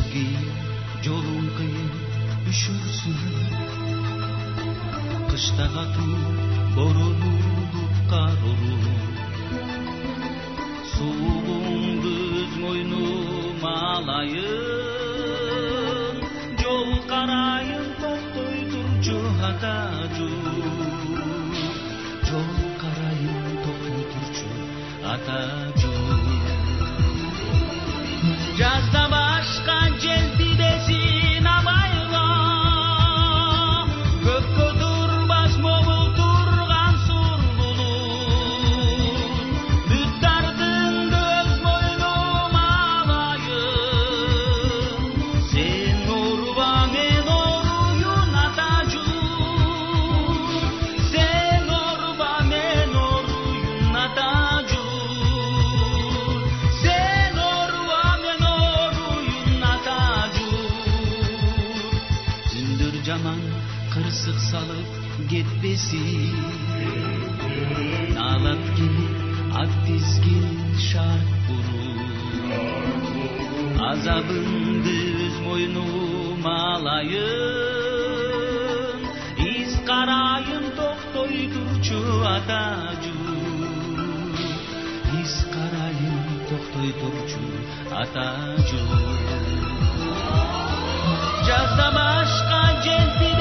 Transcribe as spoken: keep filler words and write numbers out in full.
giyin, yolun kıyın, üşürsün. Kışta katı, borulup kar olur. Soğuğun düz moynum alayın, yol karayın toktoy turcu atacı. Yol karayın toktoy turcu atacı. Жазда башка жел тидесин абайга, көпкө турбас могул турган сур булут. Бүттардын көз мойнум алайын, сен орба мен оруюн атажу. Сен орба мен оруюн атажу. Sen orba men oruyun ataju. Zündür jaman kırsık salıp getbesin. Nalat gelip ak dizgin şart kurur. Azabındı öz moynum alayın, iz karayın toktoy turçu ataju. İz karayın toktoy turçu ataju. Жазда башка жел